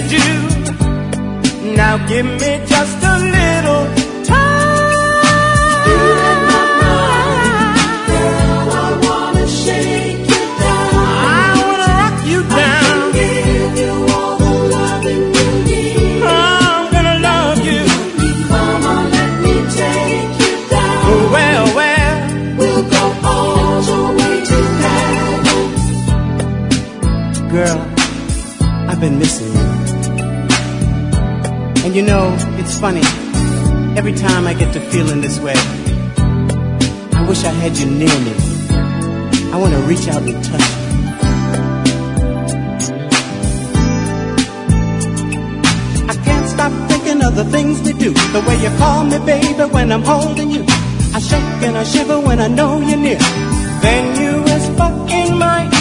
do. Now give me just a little time. You in my mind, girl, I wanna shake you down. I wanna rock you down. I can give you all the loving you need. I'm gonna love you. Come on, let me take you down. Well, we'll go all the way to heaven. girl, I've been missing you. And you know, it's funny, every time I get to feeling this way, I wish I had you near me. I want to reach out and touch you. I can't stop thinking of the things we do, the way you call me baby when I'm holding you. I shake and I shiver when I know you're near. Then you whisper in my